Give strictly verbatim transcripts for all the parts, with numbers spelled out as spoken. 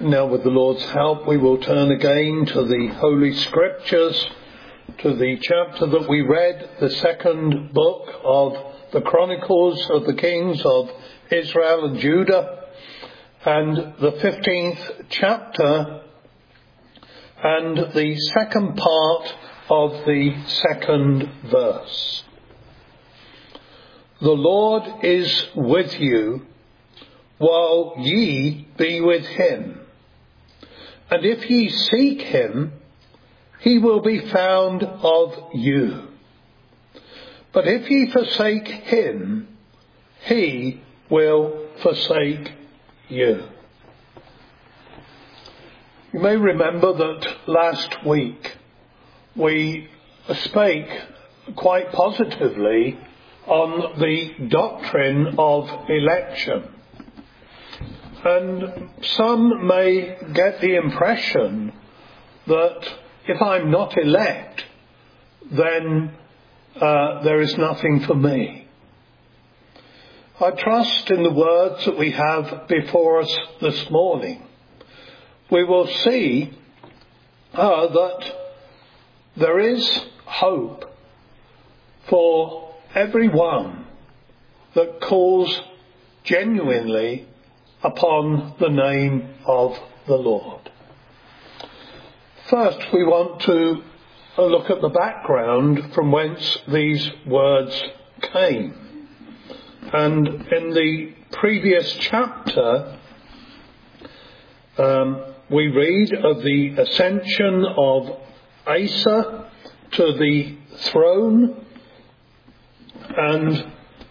Now, with the Lord's help, we will turn again to the Holy Scriptures, to the chapter that we read, the second book of the Chronicles of the Kings of Israel and Judah, and the fifteenth chapter, and the second part of the second verse. The Lord is with you, while ye be with him. And if ye seek him, he will be found of you. But if ye forsake him, he will forsake you. You may remember that last week we spake quite positively on the doctrine of election. And some may get the impression that if I'm not elect, then uh, there is nothing for me. I trust in the words that we have before us this morning, we will see uh, that there is hope for everyone that calls genuinely upon the name of the Lord. First, we want to look at the background from whence these words came. And in the previous chapter, um, we read of the ascension of Asa to the throne and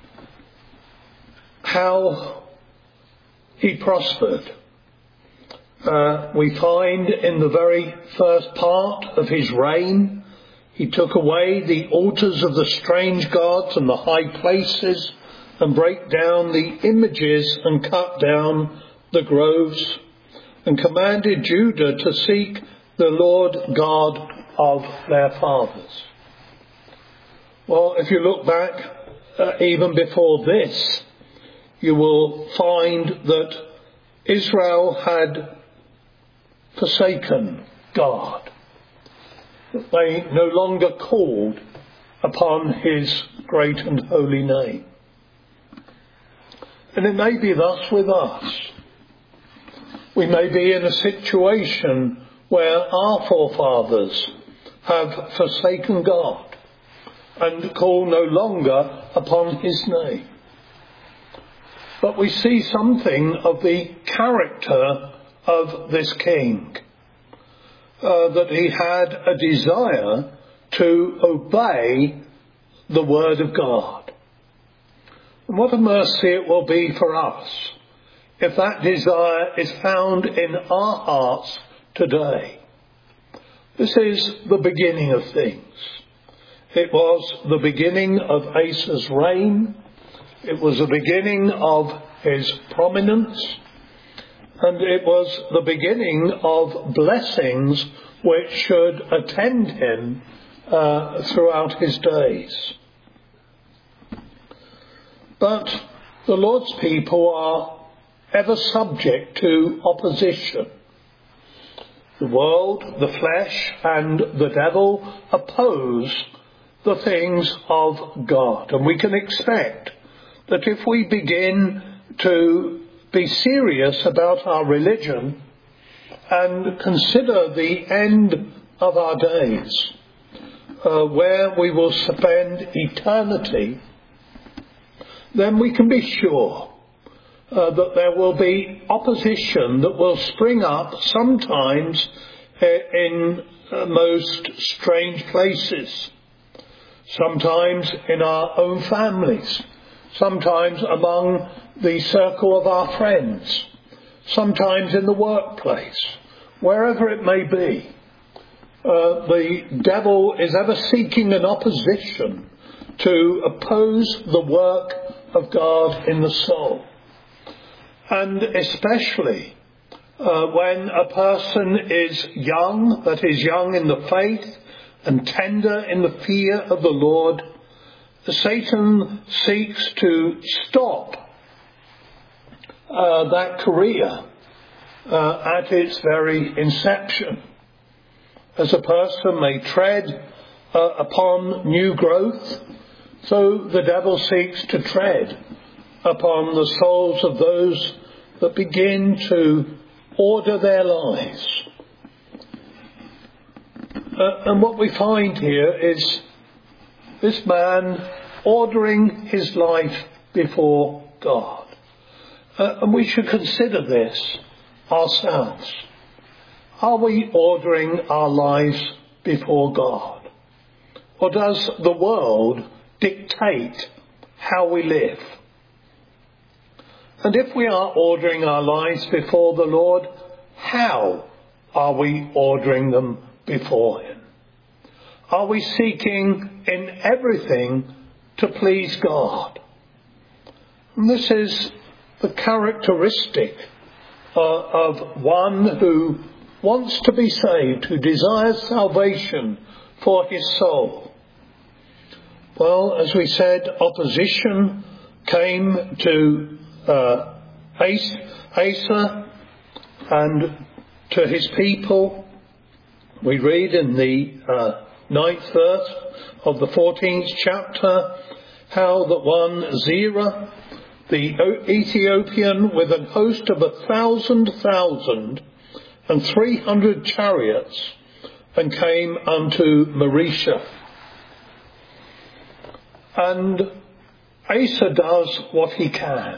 how he prospered. Uh, we find in the very first part of his reign, he took away the altars of the strange gods and the high places and brake down the images and cut down the groves and commanded Judah to seek the Lord God of their fathers. Well, if you look back uh, even before this, you will find that Israel had forsaken God. That they no longer called upon his great and holy name. And it may be thus with us. We may be in a situation where our forefathers have forsaken God and call no longer upon his name. But we see something of the character of this king, uh, that he had a desire to obey the word of God. And what a mercy it will be for us if that desire is found in our hearts today. This is the beginning of things. It was the beginning of Asa's reign. It was the beginning of his prominence, and it was the beginning of blessings which should attend him uh, throughout his days. But the Lord's people are ever subject to opposition. The world, the flesh, and the devil oppose the things of God, and we can expect that if we begin to be serious about our religion and consider the end of our days, uh, where we will spend eternity, then we can be sure uh, that there will be opposition that will spring up sometimes uh, in uh, most strange places, sometimes in our own families, sometimes among the circle of our friends, sometimes in the workplace, wherever it may be. Uh, the devil is ever seeking an opposition to oppose the work of God in the soul. And especially uh, when a person is young, that is young in the faith and tender in the fear of the Lord, Satan seeks to stop uh, that career uh, at its very inception. As a person may tread uh, upon new growth, so the devil seeks to tread upon the souls of those that begin to order their lives. Uh, and what we find here is this man ordering his life before God. Uh, and we should consider this ourselves. Are we ordering our lives before God? Or does the world dictate how we live? And if we are ordering our lives before the Lord, how are we ordering them before Him? Are we seeking in everything to please God? And this is the characteristic uh, of one who wants to be saved, who desires salvation for his soul. Well, as we said, opposition came to uh, Asa and to his people. We read in the uh, ninth verse of the fourteenth chapter how that one Zerah, the Ethiopian, with an host of a thousand thousand and three hundred chariots, and came unto Maresha. And Asa does what he can.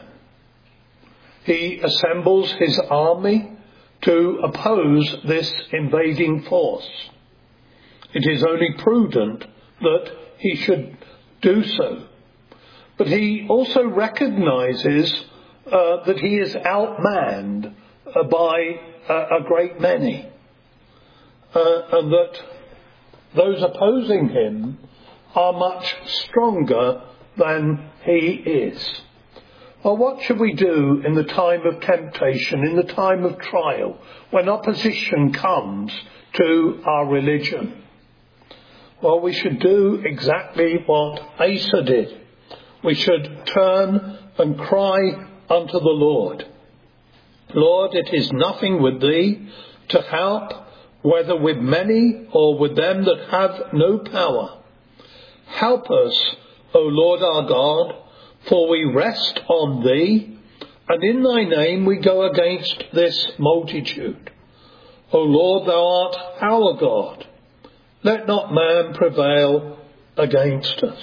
He assembles his army to oppose this invading force. It is only prudent that he should do so. But he also recognizes uh, that he is outmanned uh, by uh, a great many. Uh, and that those opposing him are much stronger than he is. Well, what should we do in the time of temptation, in the time of trial, when opposition comes to our religion? Well, we should do exactly what Asa did. We should turn and cry unto the Lord. Lord, it is nothing with thee to help, whether with many or with them that have no power. Help us, O Lord our God, for we rest on thee, and in thy name we go against this multitude. O Lord, thou art our God. Let not man prevail against us.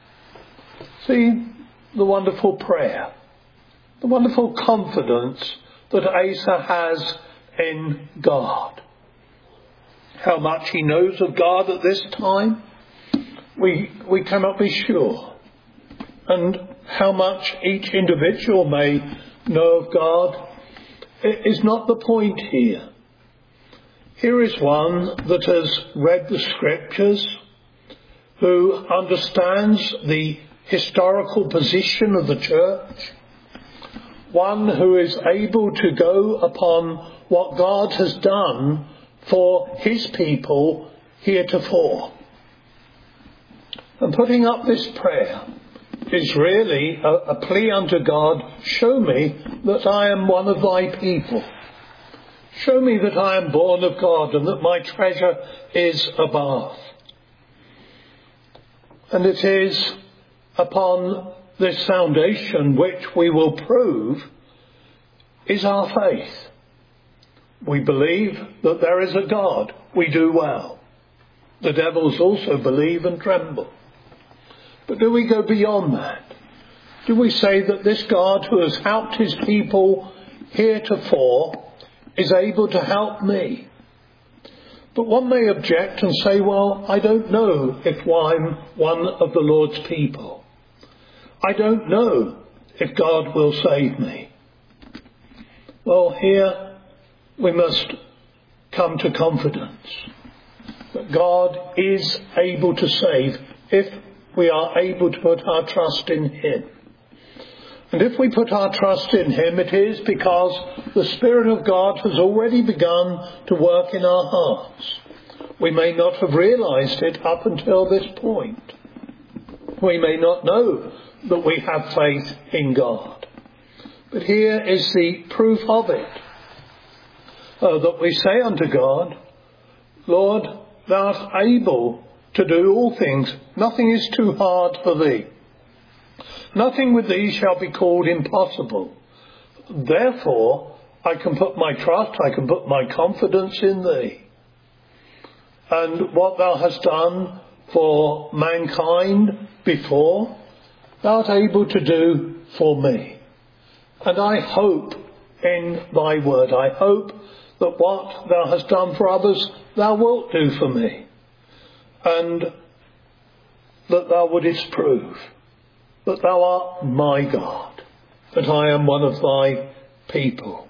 See the wonderful prayer, the wonderful confidence that Asa has in God. How much he knows of God at this time, we we cannot be sure. And how much each individual may know of God is not the point here. Here is one that has read the scriptures, who understands the historical position of the church, one who is able to go upon what God has done for his people heretofore. And putting up this prayer is really a, a plea unto God, show me that I am one of thy people. Show me that I am born of God and that my treasure is above. And it is upon this foundation which we will prove is our faith. We believe that there is a God. We do well. The devils also believe and tremble. But do we go beyond that? Do we say that this God who has helped his people heretofore is able to help me? But one may object and say, well, I don't know if I'm one of the Lord's people. I don't know if God will save me. Well, here we must come to confidence that God is able to save if we are able to put our trust in him. And if we put our trust in him, it is because the Spirit of God has already begun to work in our hearts. We may not have realized it up until this point. We may not know that we have faith in God. But here is the proof of it. uh, that we say unto God, Lord, thou art able to do all things. Nothing is too hard for thee. Nothing with thee shall be called impossible. Therefore, I can put my trust, I can put my confidence in thee. And what thou hast done for mankind before, thou art able to do for me. And I hope in thy word. I hope that what thou hast done for others, thou wilt do for me. And that thou wouldest prove that thou art my God, that I am one of thy people.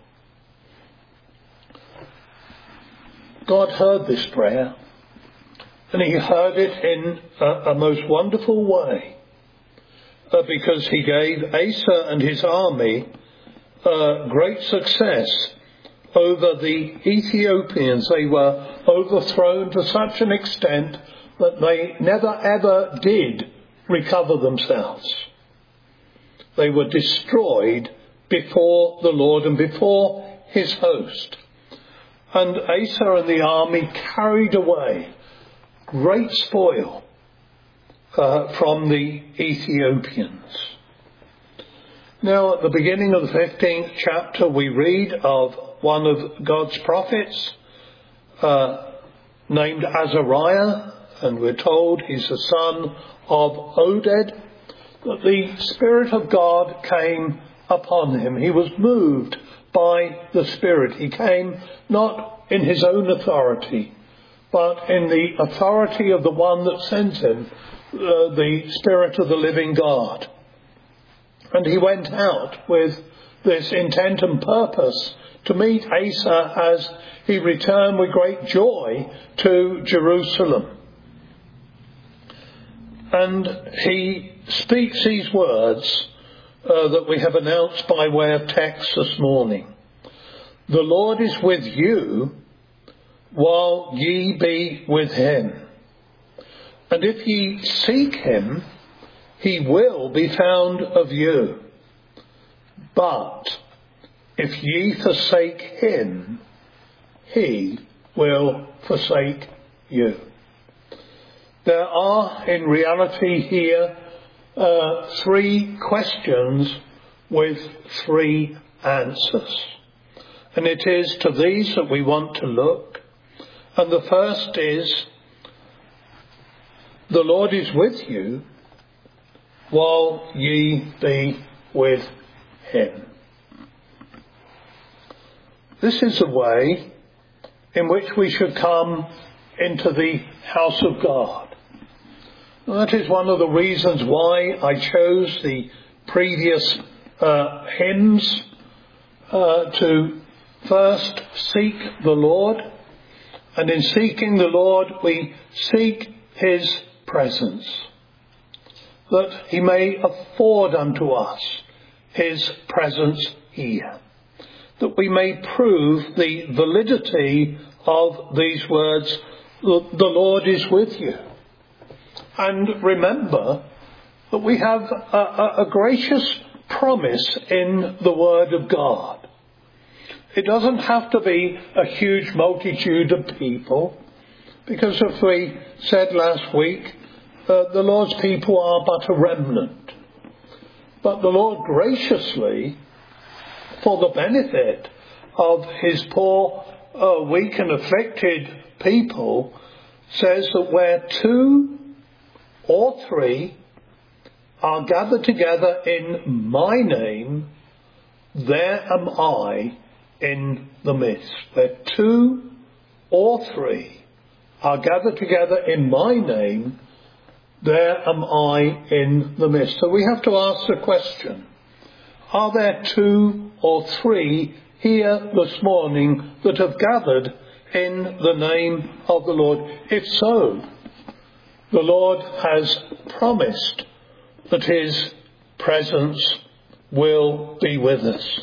God heard this prayer, and he heard it in a, a most wonderful way, uh, because he gave Asa and his army uh, great success over the Ethiopians. They were overthrown to such an extent that they never ever did recover themselves. They were destroyed before the Lord and before his host. And Asa and the army carried away great spoil uh, from the Ethiopians. Now, at the beginning of the fifteenth chapter, we read of one of God's prophets uh, named Azariah, and we're told he's the son of Oded, that the Spirit of God came upon him. He was moved by the Spirit. He came not in his own authority, but in the authority of the one that sent him, uh, the Spirit of the living God. And he went out with this intent and purpose to meet Asa as he returned with great joy to Jerusalem. And he speaks these words uh, that we have announced by way of text this morning. The Lord is with you while ye be with him. And if ye seek him, he will be found of you. But if ye forsake him, he will forsake you. There are in reality here uh, three questions with three answers. And it is to these that we want to look. And the first is, the Lord is with you while ye be with him. This is the way in which we should come into the house of God. And that is one of the reasons why I chose the previous uh, hymns uh, to first seek the Lord. And in seeking the Lord, we seek his presence, that he may afford unto us his presence here, that we may prove the validity of these words, the Lord is with you. And remember that we have a, a, a gracious promise in the Word of God. It doesn't have to be a huge multitude of people, because as we said last week, uh, the Lord's people are but a remnant. But the Lord graciously, for the benefit of his poor, uh, weak and afflicted people, says that where two or three are gathered together in my name, there am I in the midst. Where two or three are gathered together in my name, there am I in the midst. So we have to ask the question, are there two or three here this morning that have gathered in the name of the Lord? If so, the Lord has promised that his presence will be with us.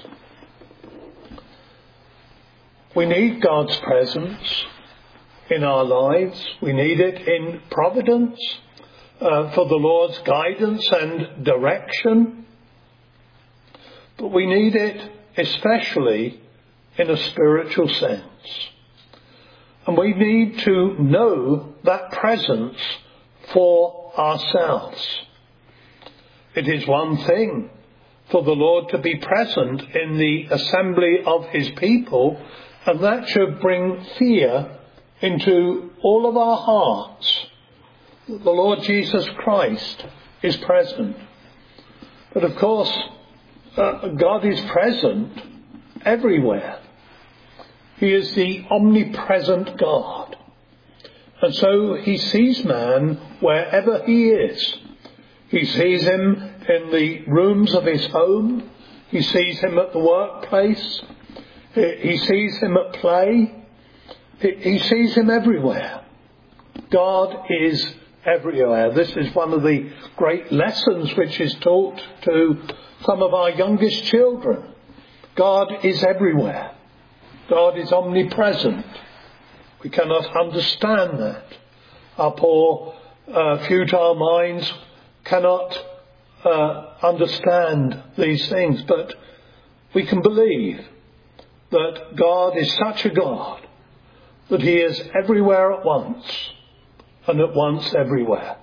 We need God's presence in our lives. We need it in providence, uh, for the Lord's guidance and direction. But we need it especially in a spiritual sense. And we need to know that presence for ourselves. It is one thing for the Lord to be present in the assembly of his people, and that should bring fear into all of our hearts. The Lord Jesus Christ is present. But of course, uh, God is present everywhere. He is the omnipresent God. And so he sees man wherever he is. He sees him in the rooms of his home. He sees him at the workplace. He sees him at play. He sees him everywhere. God is everywhere. This is one of the great lessons which is taught to some of our youngest children. God is everywhere. God is omnipresent. We cannot understand that. Our poor, uh, futile minds cannot uh, understand these things, but we can believe that God is such a God that he is everywhere at once, and at once everywhere.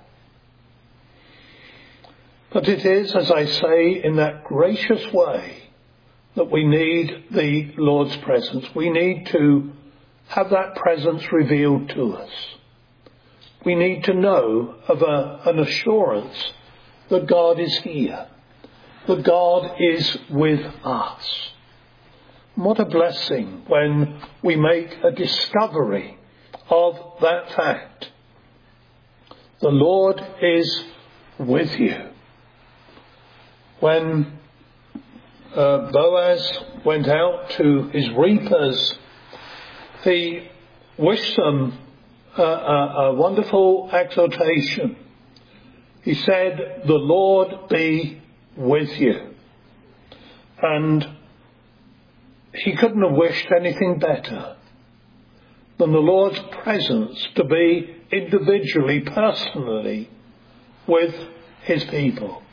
But it is, as I say, in that gracious way that we need the Lord's presence. We need to have that presence revealed to us. We need to know of a, an assurance that God is here, that God is with us. What a blessing when we make a discovery of that fact. The Lord is with you. When uh, Boaz went out to his reapers, he wished them a, a, a wonderful exhortation. He said, "The Lord be with you." And he couldn't have wished anything better than the Lord's presence to be individually, personally with his people.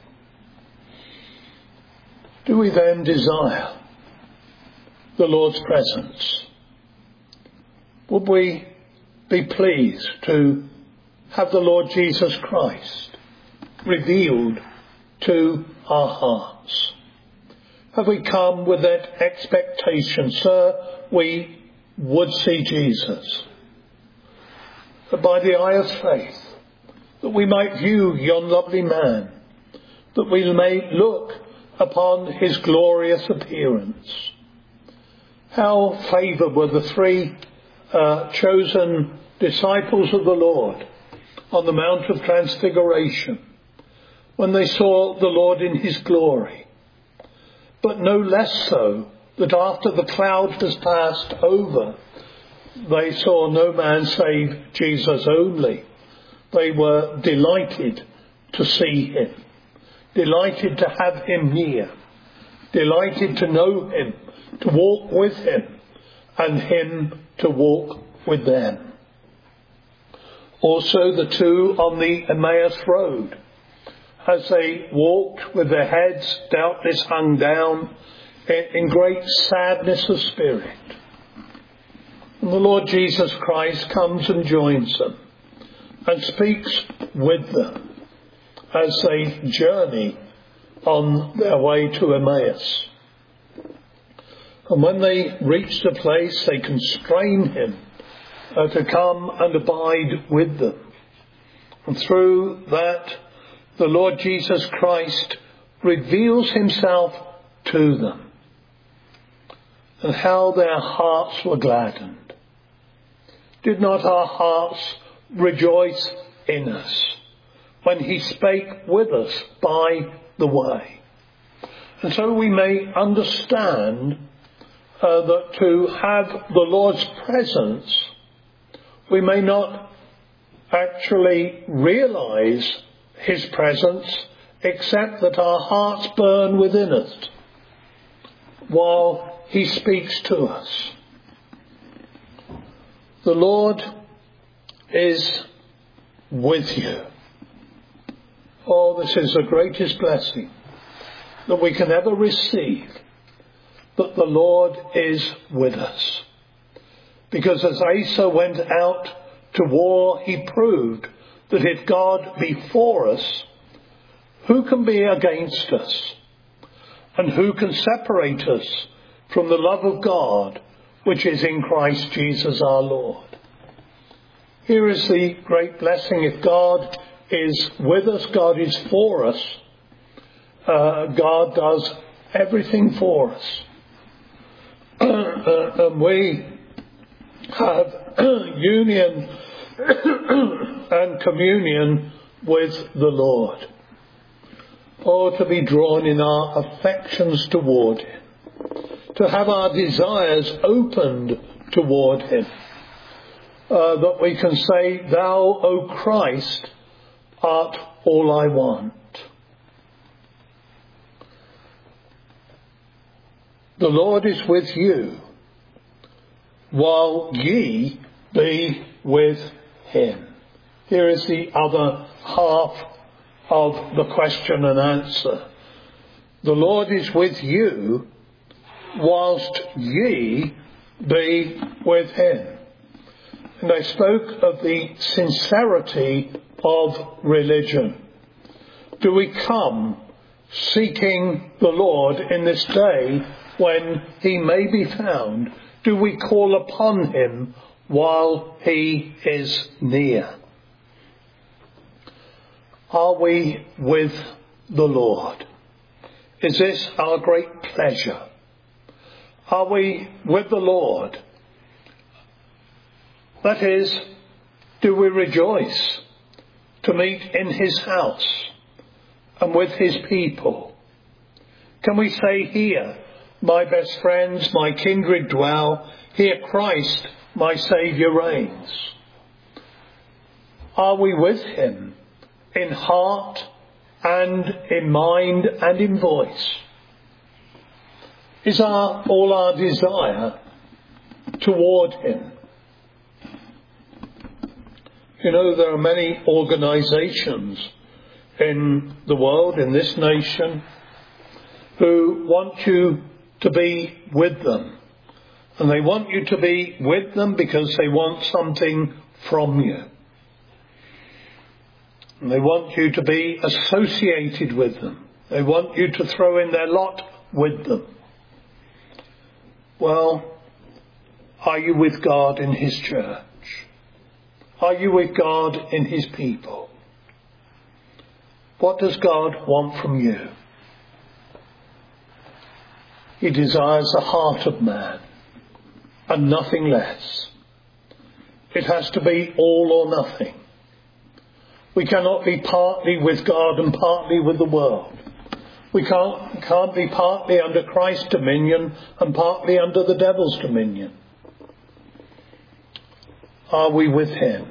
Do we then desire the Lord's presence? Would we be pleased to have the Lord Jesus Christ revealed to our hearts? Have we come with that expectation, sir, we would see Jesus, that by the eye of faith, that we might view yon lovely man, that we may look upon his glorious appearance. How favoured were the three uh, chosen disciples of the Lord on the Mount of Transfiguration when they saw the Lord in his glory. But no less so that after the cloud was passed over, they saw no man save Jesus only. They were delighted to see him, delighted to have him near, delighted to know him, to walk with him, and him to walk with them. Also the two on the Emmaus road, as they walked with their heads doubtless hung down in great sadness of spirit. And the Lord Jesus Christ comes and joins them and speaks with them as they journey on their way to Emmaus. And when they reach the place, they constrain him uh, to come and abide with them. And through that, the Lord Jesus Christ reveals himself to them, and how their hearts were gladdened. Did not our hearts rejoice in us when he spake with us by the way? And so we may understand uh, that to have the Lord's presence, we may not actually realize his presence, except that our hearts burn within us while he speaks to us. The Lord is with you. Oh, this is the greatest blessing that we can ever receive, that the Lord is with us. Because as Asa went out to war, he proved that if God be for us, who can be against us? And who can separate us from the love of God, which is in Christ Jesus our Lord? Here is the great blessing. If God is with us, God is for us, uh, God does everything for us. uh, and we have union and communion with the Lord. Oh, to be drawn in our affections toward him, to have our desires opened toward him, uh, that we can say, thou, O Christ, art all I want. The Lord is with you, while ye be with him. Here is the other half of the question and answer. The Lord is with you, whilst ye be with him. And I spoke of the sincerity of religion. Do we come seeking the Lord in this day when he may be found? Do we call upon him while he is near? Are we with the Lord? Is this our great pleasure? Are we with the Lord? That is, do we rejoice to meet in his house and with his people? Can we say, here my best friends, my kindred dwell, here Christ my Saviour reigns? Are we with him in heart and in mind and in voice? Is our all our desire toward him? You know, there are many organisations in the world, in this nation, who want you to be with them. And they want you to be with them because they want something from you. And they want you to be associated with them. They want you to throw in their lot with them. Well, are you with God in his church? Are you with God in his people? What does God want from you? He desires the heart of man and nothing less. It has to be all or nothing. We cannot be partly with God and partly with the world. We can't, can't be partly under Christ's dominion and partly under the devil's dominion. Are we with him?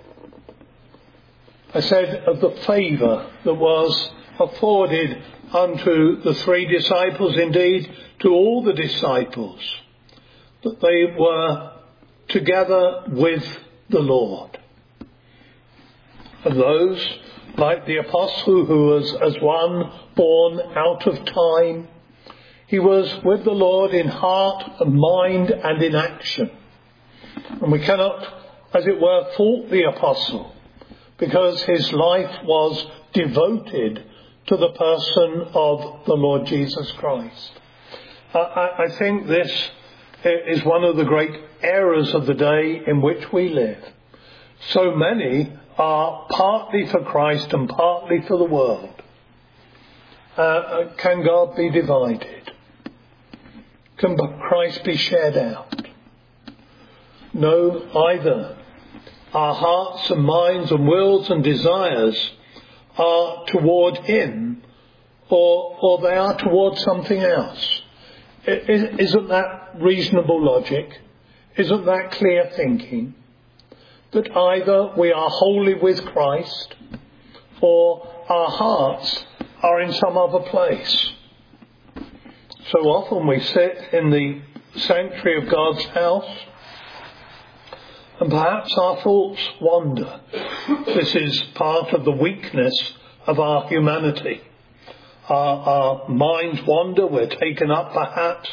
I said of the favour that was afforded unto the three disciples, indeed to all the disciples, that they were together with the Lord. And those, like the apostle who was as one born out of time, he was with the Lord in heart and mind and in action. And we cannot, as it were, fault the apostle, because his life was devoted to the person of the Lord Jesus Christ. I, I think this is one of the great errors of the day in which we live. So many are partly for Christ and partly for the world. Uh, can God be divided? Can Christ be shared out? No, either. Our hearts and minds and wills and desires are toward him, or, or they are toward something else. Isn't that reasonable logic? Isn't that clear thinking? That either we are wholly with Christ, or our hearts are in some other place. So often we sit in the sanctuary of God's house, and perhaps our thoughts wander. This is part of the weakness of our humanity. Our, our minds wander, we're taken up perhaps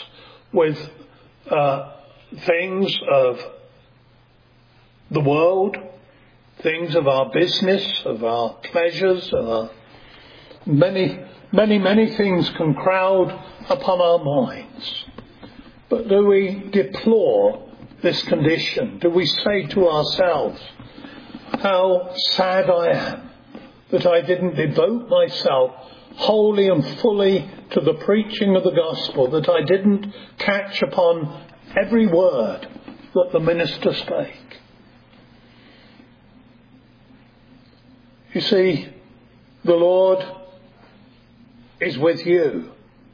with uh, things of the world, things of our business, of our pleasures, of our many, many, many things can crowd upon our minds. But do we deplore this condition? Do we say to ourselves, how sad I am that I didn't devote myself wholly and fully to the preaching of the gospel, that I didn't catch upon every word that the minister spake? You see, the Lord is with you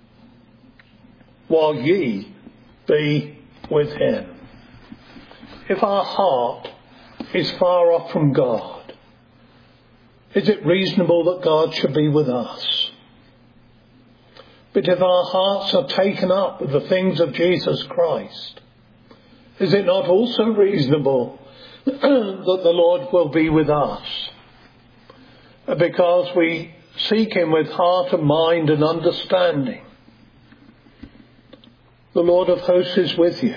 while ye be with him. If our heart is far off from God, is it reasonable that God should be with us? But if our hearts are taken up with the things of Jesus Christ, is it not also reasonable that the Lord will be with us? Because we seek him with heart and mind and understanding. The Lord of hosts is with you.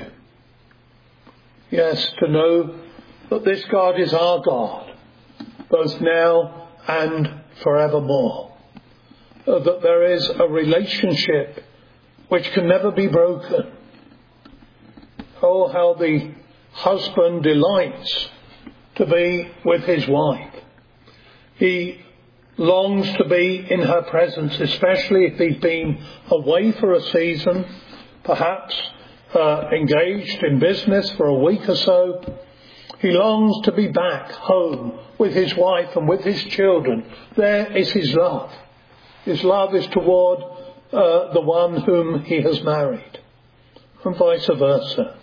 Yes, to know that this God is our God, both now and forevermore. Uh, that there is a relationship which can never be broken. Oh, how the husband delights to be with his wife. He longs to be in her presence, especially if he's been away for a season, perhaps uh, engaged in business for a week or so. He longs to be back home with his wife and with his children. There is his love. His love is toward uh, the one whom he has married, and vice versa.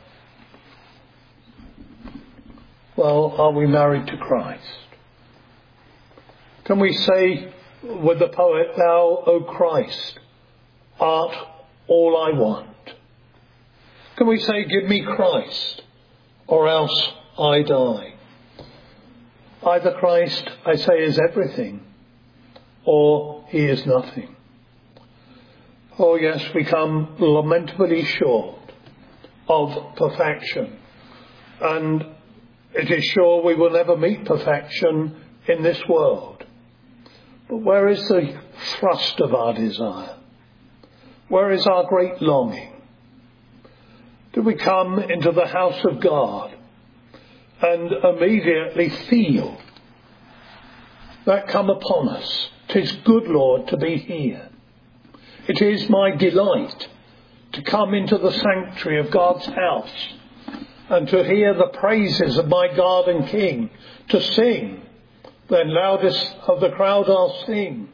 Well, are we married to Christ? Can we say with the poet, thou, O Christ, art all I want? Can we say, give me Christ, or else I die? Either Christ, I say, is everything, or he is nothing. Oh yes, we come lamentably short of perfection, and it is sure we will never meet perfection in this world. But where is the thrust of our desire? Where is our great longing? Do we come into the house of God and immediately feel that come upon us? 'Tis good, Lord, to be here. It is my delight to come into the sanctuary of God's house and to hear the praises of my God and King, to sing. Then loudest of the crowd I'll sing.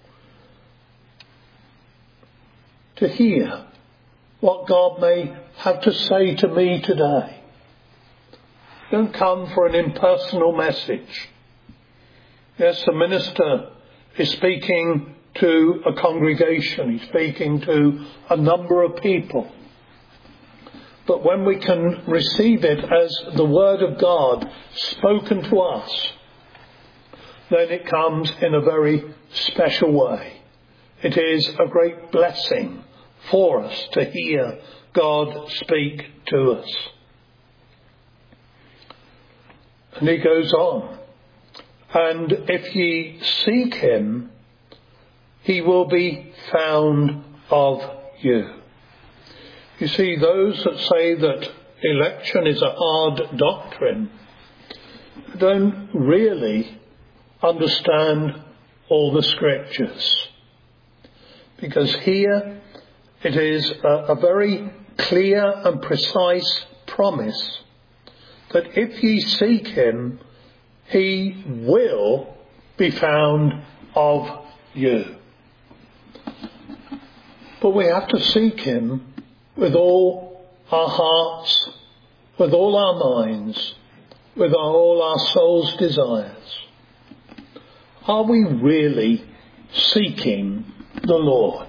To hear what God may have to say to me today. Don't come for an impersonal message. Yes, the minister is speaking to a congregation. He's speaking to a number of people. But when we can receive it as the word of God spoken to us, then it comes in a very special way. It is a great blessing for us to hear God speak to us. And he goes on, and if ye seek him, he will be found of you. You see, those that say that election is a hard doctrine don't really understand all the scriptures, because here it is a, a very clear and precise promise that if ye seek him, he will be found of you. But we have to seek him with all our hearts, with all our minds, with all our soul's desires. Are we really seeking the Lord?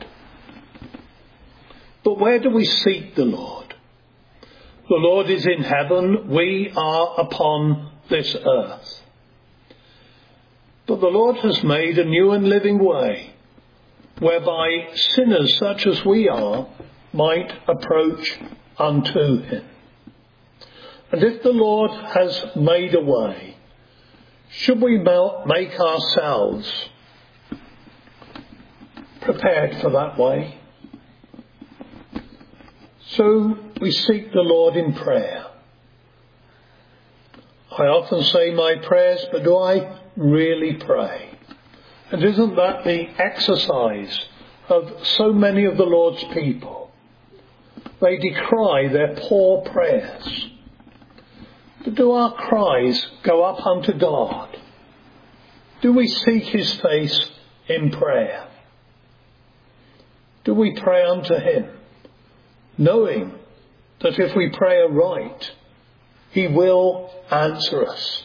But where do we seek the Lord? The Lord is in heaven, we are upon this earth. But the Lord has made a new and living way, whereby sinners such as we are might approach unto him. And if the Lord has made a way, should we make ourselves prepared for that way? So we seek the Lord in prayer. I often say my prayers, but do I really pray? And isn't that the exercise of so many of the Lord's people? They decry their poor prayers. But do our cries go up unto God? Do we seek his face in prayer? Do we pray unto him, knowing that if we pray aright, he will answer us?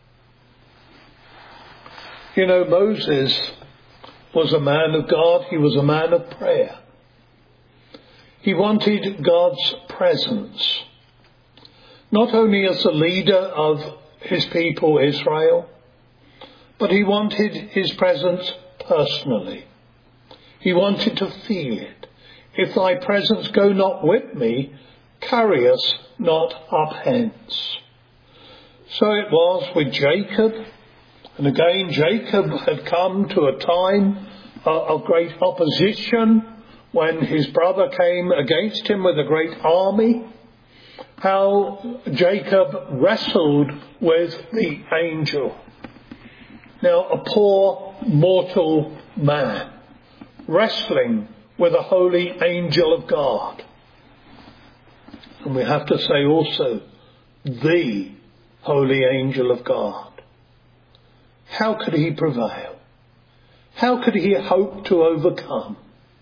You know, Moses was a man of God. He was a man of prayer. He wanted God's presence, not only as the leader of his people Israel, but he wanted his presence personally. He wanted to feel it. If thy presence go not with me, carry us not up hence. So it was with Jacob. And again, Jacob had come to a time of great opposition when his brother came against him with a great army. How Jacob wrestled with the angel. Now, a poor mortal man wrestling with a holy angel of God. And we have to say also, the holy angel of God. How could he prevail? How could he hope to overcome?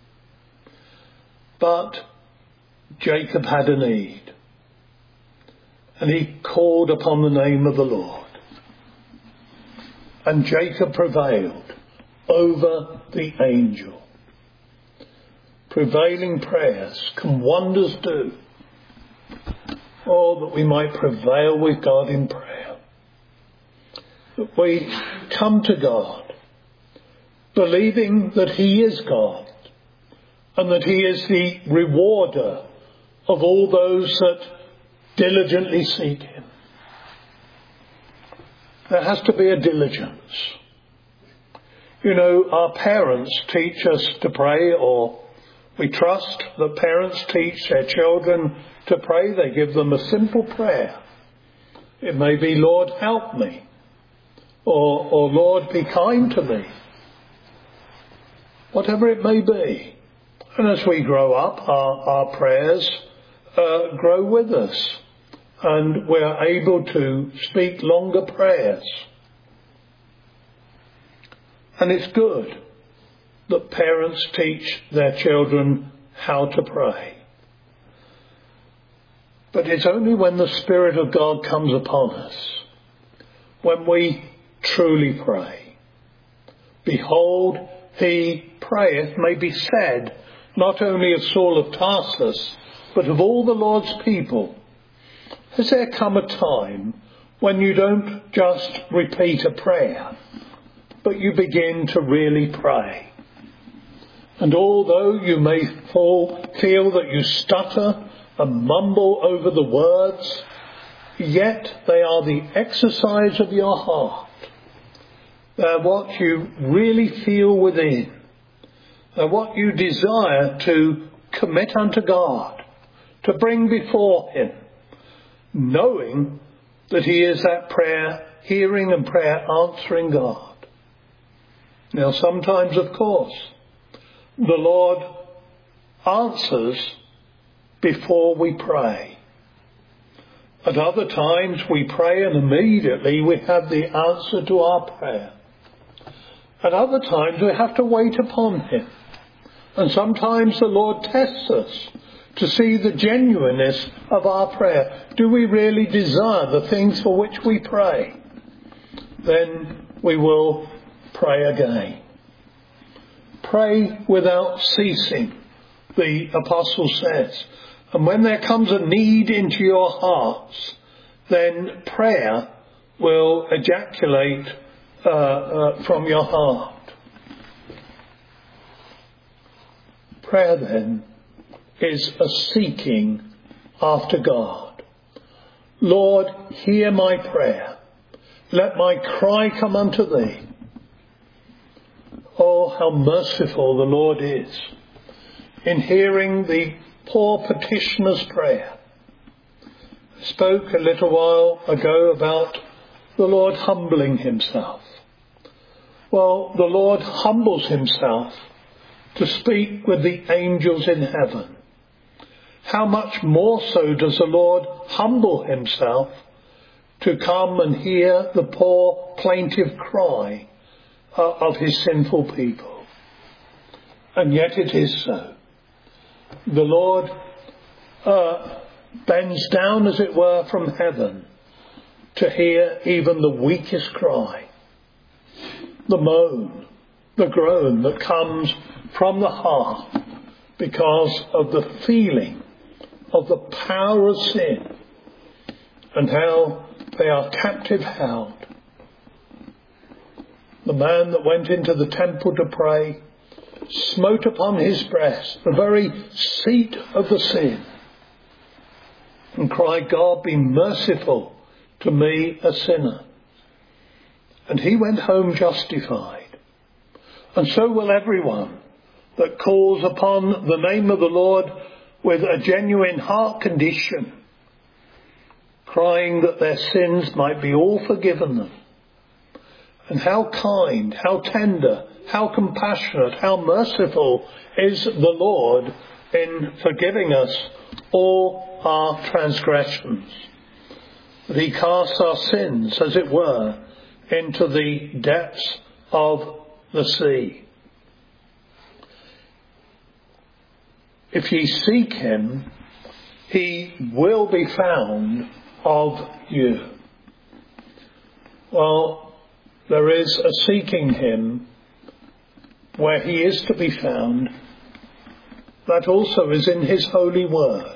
But Jacob had a need. And he called upon the name of the Lord. And Jacob prevailed over the angel. Prevailing prayers can wonders do. Oh, that we might prevail with God in prayer. That we come to God, believing that he is God, and that he is the rewarder of all those that diligently seek him. There has to be a diligence. You know, our parents teach us to pray, or we trust that parents teach their children to pray. They give them a simple prayer. It may be, Lord, help me, or, or Lord, be kind to me. Whatever it may be. And as we grow up, our, our prayers uh, grow with us. And we're able to speak longer prayers. And it's good that parents teach their children how to pray. But it's only when the Spirit of God comes upon us, when we truly pray. Behold, he prayeth may be said, not only of Saul of Tarsus, but of all the Lord's people. Has there come a time when you don't just repeat a prayer, but you begin to really pray? And although you may fall, feel that you stutter and mumble over the words, yet they are the exercise of your heart. They're what you really feel within. They're what you desire to commit unto God, to bring before him, knowing that he is that prayer hearing and prayer answering God. Now sometimes, of course, the Lord answers before we pray. At other times we pray and immediately we have the answer to our prayer. At other times we have to wait upon him. And sometimes the Lord tests us to see the genuineness of our prayer. Do we really desire the things for which we pray? Then we will pray again. Pray without ceasing, the apostle says. And when there comes a need into your hearts, then prayer will ejaculate uh, uh, from your heart. Prayer then is a seeking after God. Lord, hear my prayer. Let my cry come unto thee. Oh, how merciful the Lord is in hearing the poor petitioner's prayer. I spoke a little while ago about the Lord humbling himself. Well, the Lord humbles himself to speak with the angels in heaven. How much more so does the Lord humble himself to come and hear the poor plaintive cry uh, of his sinful people. And yet it is so. The Lord uh, bends down, as it were, from heaven to hear even the weakest cry, the moan, the groan that comes from the heart because of the feeling of the power of sin and how they are captive held. The man that went into the temple to pray smote upon his breast the very seat of the sin and cried, God, be merciful to me, a sinner. And he went home justified. And so will everyone that calls upon the name of the Lord with a genuine heart condition, crying that their sins might be all forgiven them. And how kind, how tender, how compassionate, how merciful is the Lord in forgiving us all our transgressions. That he casts our sins, as it were, into the depths of the sea. If ye seek him, he will be found of you. Well, there is a seeking him where he is to be found. That also is in his holy word.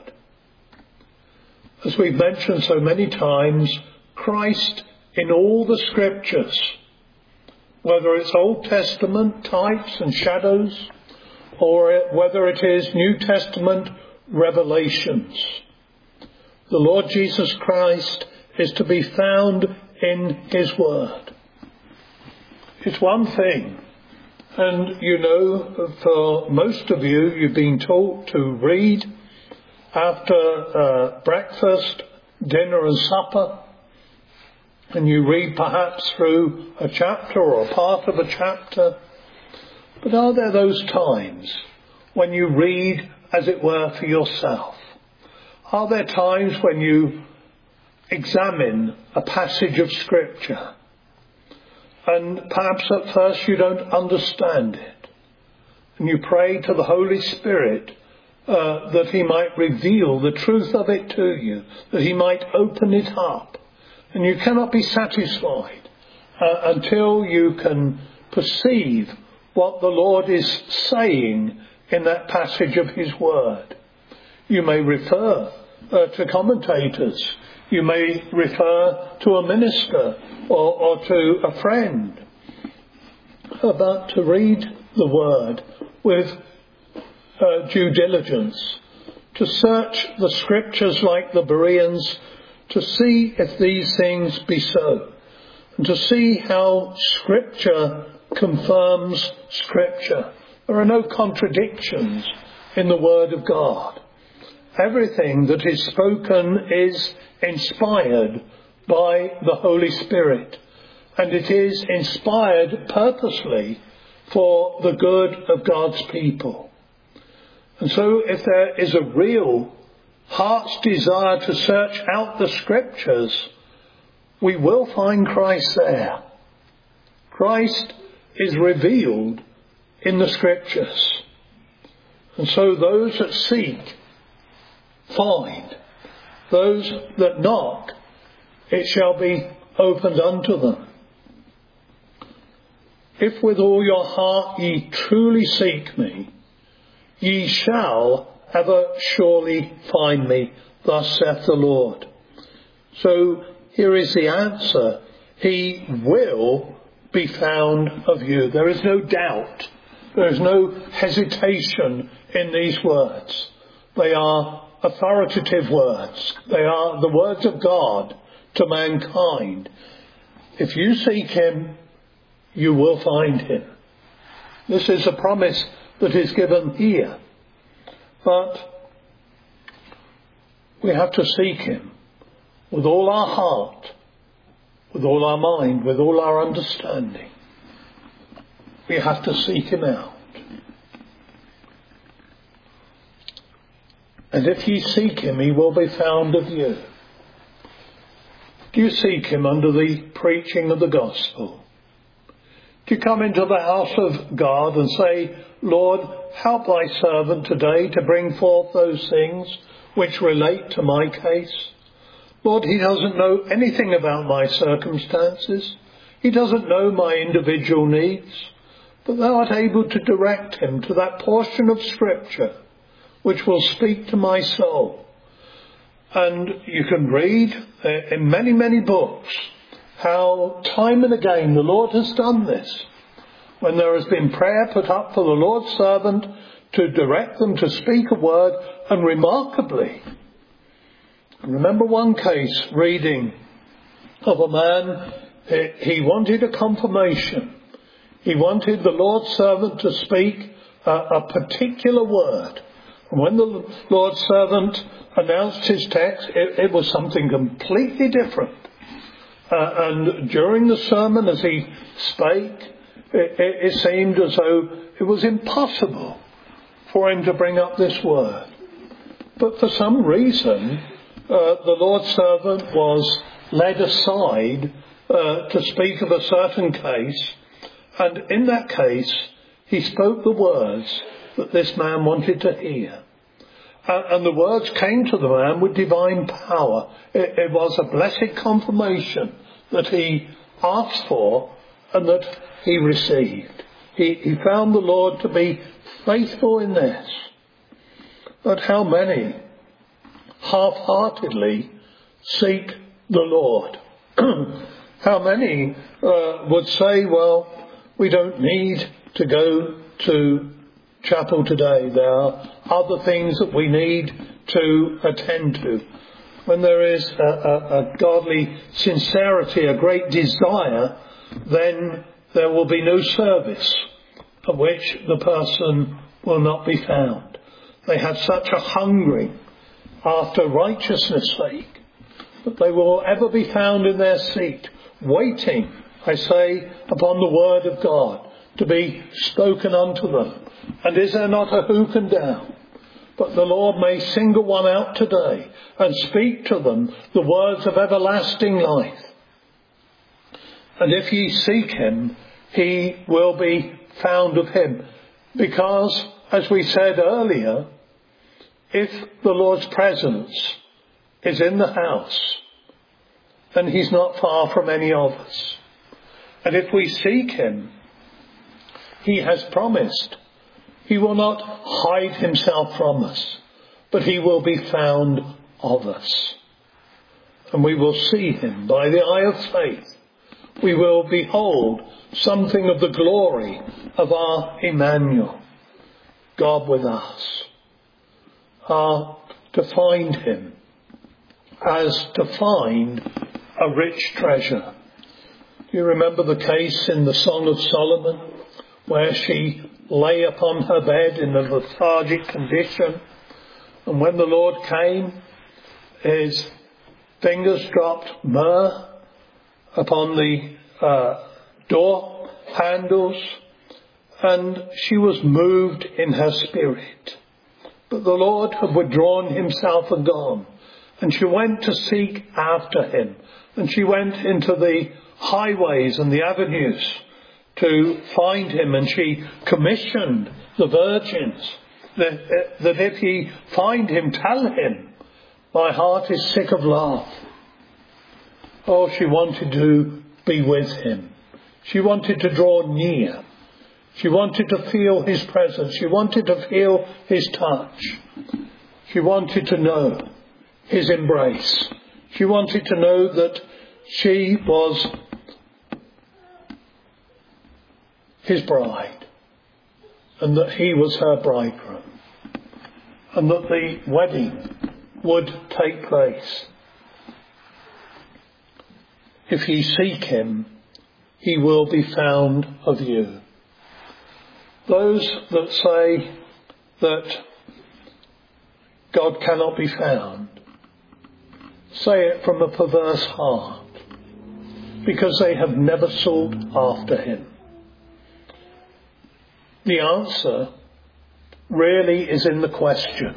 As we've mentioned so many times, Christ in all the scriptures, whether it's Old Testament types and shadows, or whether it is New Testament revelations, the Lord Jesus Christ is to be found in his word. It's one thing, and you know, for most of you, you've been taught to read after uh, breakfast, dinner and supper, and you read perhaps through a chapter or a part of a chapter. But are there those times when you read, as it were, for yourself? Are there times when you examine a passage of Scripture and perhaps at first you don't understand it, and you pray to the Holy Spirit uh, that he might reveal the truth of it to you, that he might open it up, and you cannot be satisfied uh, until you can perceive what the Lord is saying in that passage of his word. You may refer uh, to commentators. You may refer to a minister or, or to a friend. But to read the word with uh, due diligence, to search the scriptures like the Bereans, to see if these things be so, and to see how Scripture confirms Scripture. There are no contradictions in the Word of God. Everything that is spoken is inspired by the Holy Spirit, and it is inspired purposely for the good of God's people. And so if there is a real heart's desire to search out the Scriptures, we will find Christ there. Christ is revealed in the Scriptures. And so those that seek, find. Those that knock, it shall be opened unto them. If with all your heart ye truly seek me, ye shall ever surely find me, thus saith the Lord. So here is the answer. He will be found of you. There is no doubt. There is no hesitation in these words. They are authoritative words. They are the words of God to mankind. If you seek him, you will find him. This is a promise that is given here. But we have to seek him with all our heart, with all our mind, with all our understanding. We have to seek him out. And if ye seek him, he will be found of you. Do you seek him under the preaching of the gospel? Do you come into the house of God and say, Lord, help thy servant today to bring forth those things which relate to my case? Lord, he doesn't know anything about my circumstances. He doesn't know my individual needs. But thou art able to direct him to that portion of Scripture which will speak to my soul. And you can read uh, in many, many books how time and again the Lord has done this. When there has been prayer put up for the Lord's servant to direct them to speak a word, and remarkably, I remember one case reading of a man, he wanted a confirmation. He wanted the Lord's servant to speak a, a particular word. And when the Lord's servant announced his text, it, it was something completely different. Uh, and during the sermon, as he spake, it, it, it seemed as though it was impossible for him to bring up this word. But for some reason, uh, the Lord's servant was led aside uh, to speak of a certain case. And in that case, he spoke the words that this man wanted to hear. Uh, and the words came to the man with divine power. It, it was a blessed confirmation that he asked for and that he received. He, he found the Lord to be faithful in this. But how many half-heartedly seek the Lord? How many uh, would say, well, we don't need to go to chapel today. There are other things that we need to attend to. When there is a, a, a godly sincerity, a great desire, then there will be no service of which the person will not be found. They have such a hungering after righteousness' sake that they will ever be found in their seat, waiting, I say, upon the word of God to be spoken unto them. And is there not a who can down? But the Lord may single one out today and speak to them the words of everlasting life. And if ye seek him, he will be found of him. Because, as we said earlier, if the Lord's presence is in the house, then he's not far from any of us. And if we seek him, he has promised he will not hide himself from us, but he will be found of us. And we will see him by the eye of faith. We will behold something of the glory of our Emmanuel, God with us. Ah, to find him as to find a rich treasure. Do you remember the case in the Song of Solomon where she lay upon her bed in a lethargic condition, and when the Lord came, his fingers dropped myrrh upon the uh, door handles, and she was moved in her spirit. But the Lord had withdrawn himself and gone, and she went to seek after him, and she went into the highways and the avenues to find him, and she commissioned the virgins that, that if ye find him, tell him, my heart is sick of love. Oh, she wanted to be with him. She wanted to draw near. She wanted to feel his presence. She wanted to feel his touch. She wanted to know his embrace. She wanted to know that she was his bride and that he was her bridegroom. and that the wedding would take place. If ye seek him, he will be found of you. Those that say that God cannot be found say it from a perverse heart, because they have never sought after him. The answer really is in the question: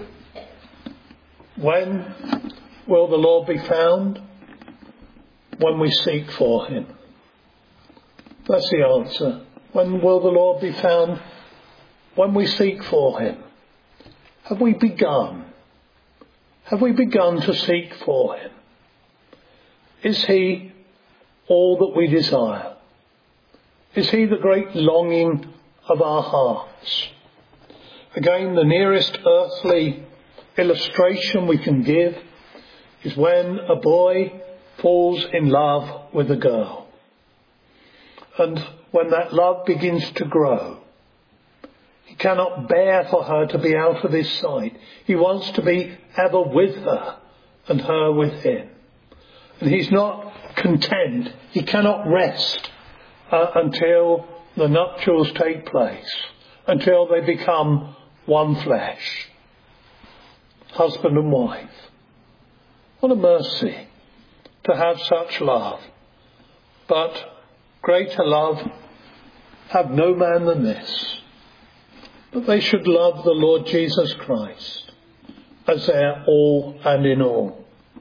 when will the Lord be found? When we seek for him. That's the answer. When will the Lord be found? When we seek for him. Have we begun? Have we begun to seek for him? Is he all that we desire? Is he the great longing of our hearts? Again, the nearest earthly illustration we can give is when a boy falls in love with a girl. And when that love begins to grow, he cannot bear for her to be out of his sight. He wants to be ever with her and her with him. And he's not content. He cannot rest uh, until the nuptials take place, until they become one flesh, husband and wife. What a mercy to have such love. But greater love have no man than this, that they should love the Lord Jesus Christ as their all and in all.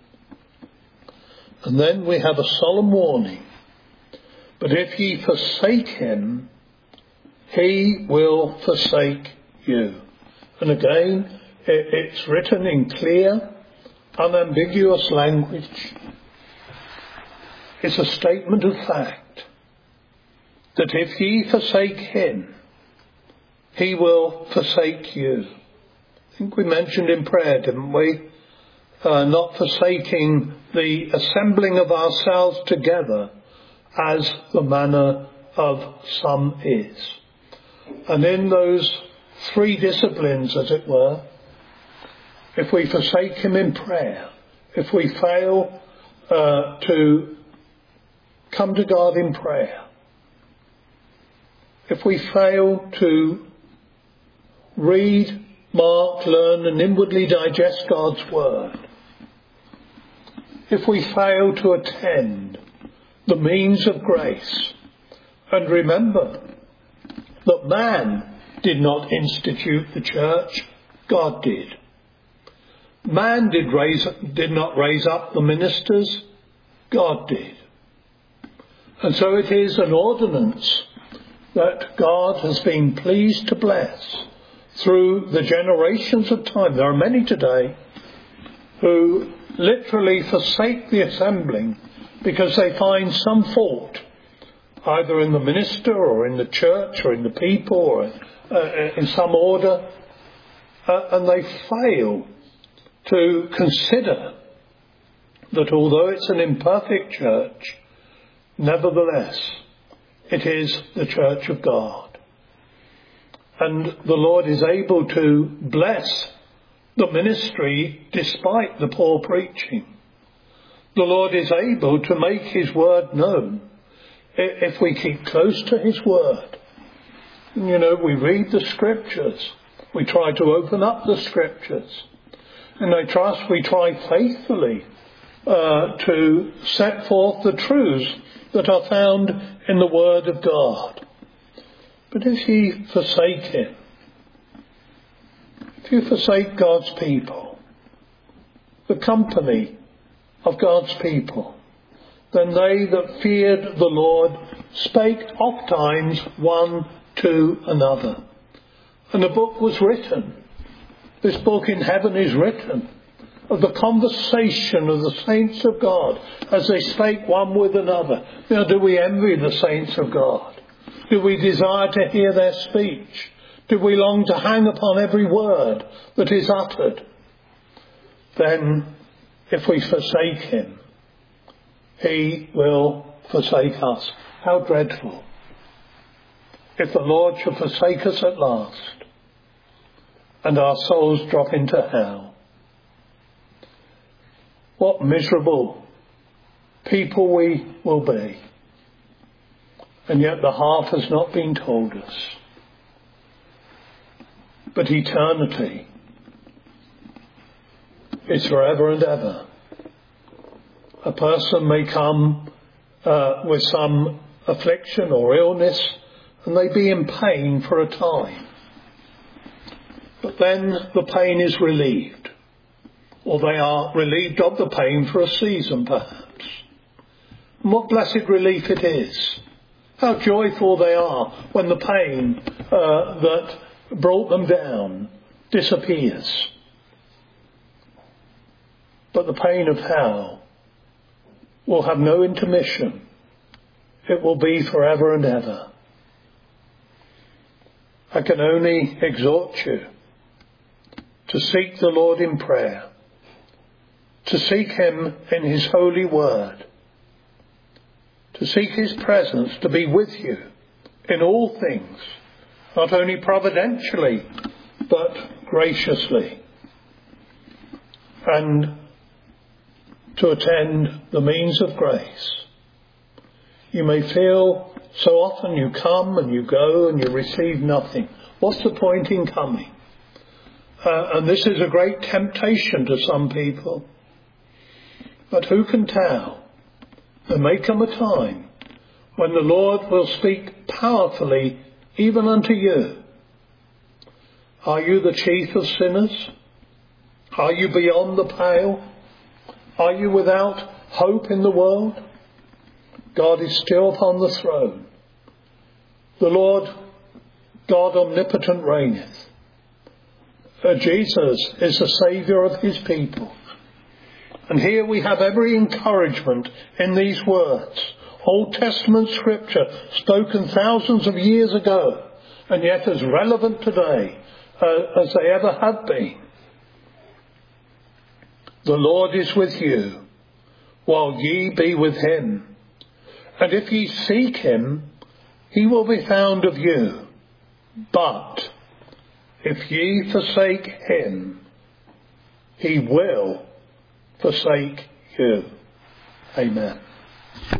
And then we have a solemn warning: but if ye forsake him, he will forsake you. And again, it's written in clear, unambiguous language. It's a statement of fact that if ye forsake him, he will forsake you. I think we mentioned in prayer, didn't we? Uh, not forsaking the assembling of ourselves together, as the manner of some is. And in those three disciplines, as it were, if we forsake him in prayer, if we fail uh, to come to God in prayer, if we fail to read, mark, learn and inwardly digest God's word, if we fail to attend the means of grace, and remember that man did not institute the church, God did. Man did raise, did not raise up the ministers, God did. And so it is an ordinance that God has been pleased to bless through the generations of time. There are many today who literally forsake the assembling because they find some fault, either in the minister or in the church or in the people or uh, in some order, uh, and they fail to consider that although it's an imperfect church, nevertheless it is the church of God. And the Lord is able to bless the ministry despite the poor preaching. The Lord is able to make his word known if we keep close to his word. You know, we read the scriptures. We try to open up the scriptures. And I trust we try faithfully uh, to set forth the truths that are found in the word of God. But if ye forsake him, if you forsake God's people, the company of God's people, then they that feared the Lord spake ofttimes one to another. And a book was written. This book in heaven is written of the conversation of the saints of God as they spake one with another. Now, do we envy the saints of God? Do we desire to hear their speech? Do we long to hang upon every word that is uttered? Then, if we forsake him, he will forsake us. How dreadful if the Lord should forsake us at last. and our souls drop into hell. What miserable people we will be. And yet the half has not been told us. But eternity is forever and ever. A person may come uh, with some affliction or illness, and they be in pain for a time. But then the pain is relieved, or they are relieved of the pain for a season perhaps. And what blessed relief it is. How joyful they are when the pain uh, that brought them down disappears. But the pain of hell will have no intermission. It will be forever and ever. I can only exhort you to seek the Lord in prayer, to seek him in his holy word, to seek his presence to be with you in all things, not only providentially, but graciously, and to attend the means of grace. You may feel so often you come and you go and you receive nothing. What's the point in coming? Uh, and this is a great temptation to some people. But who can tell? There may come a time when the Lord will speak powerfully even unto you. Are you the chief of sinners? Are you beyond the pale? Are you without hope in the world? God is still upon the throne. The Lord God omnipotent reigneth. Uh, Jesus is the Saviour of his people. And here we have every encouragement in these words. Old Testament scripture spoken thousands of years ago, and yet as relevant today uh, as they ever have been. The Lord is with you, while ye be with him. And if ye seek him, he will be found of you. But if ye forsake him, he will forsake you. Amen.